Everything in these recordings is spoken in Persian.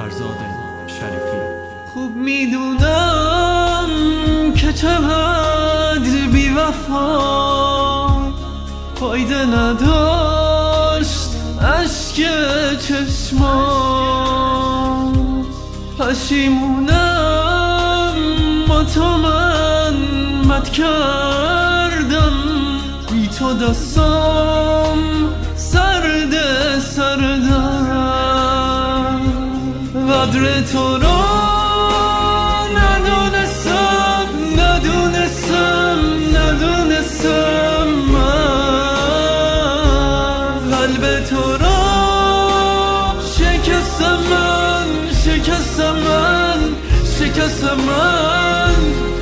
فرزاد شریفی. خوب میدونم که چقدر بی وفا، فایده نداشت اشک چشمان. پشیمونم مطمئنت کردم، بی تو دستم سرد سردم. قدر تو رو ندونستم من. قلب تو رو شکستم من.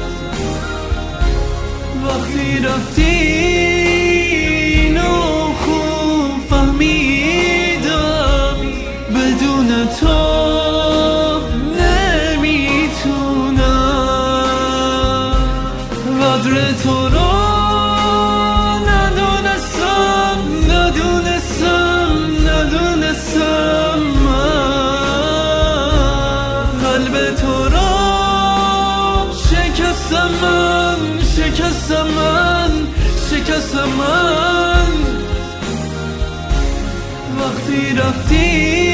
وقتی رفتی اینو خوب فهمیدم، بدون تو نمیتونم. قدر تو رو ندونستم من. قلب تو رو شکستم من. وقتی رفتی